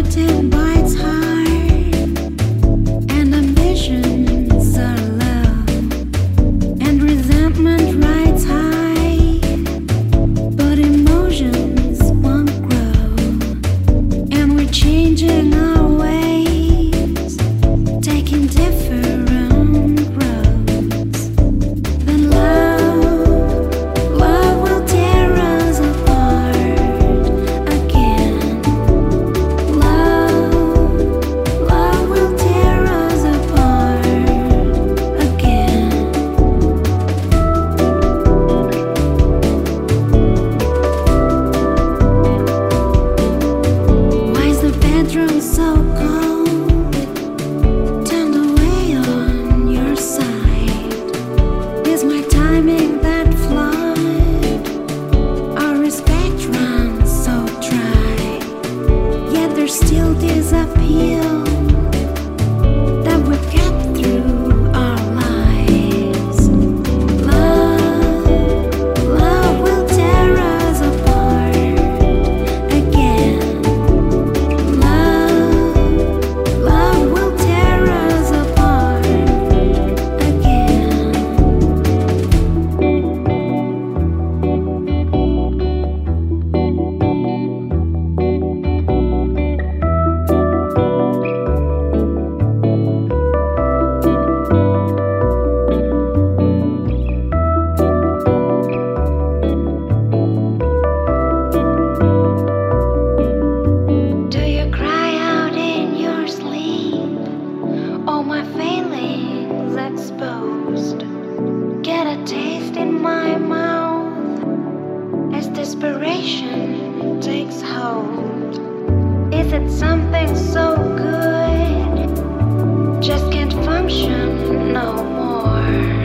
melting by its heart, and ambitions are low, and resentment rides high, but emotions won't grow, and we're changing our ways, taking different roads. Then love will tear us apart again. Love will tear us apart again. Why is the bedroom so cold? Turned away on your side. Is my timing that flawed? Our respect runs so dry. Yet there's still this appeal that we've kept through our lives. Love will tear us apart again. Love will tear us apart again. Do you cry out in your sleep? All my feelings exposed. Get a taste in my mouth as desperation takes hold. Is it something so good? Just can't function no more.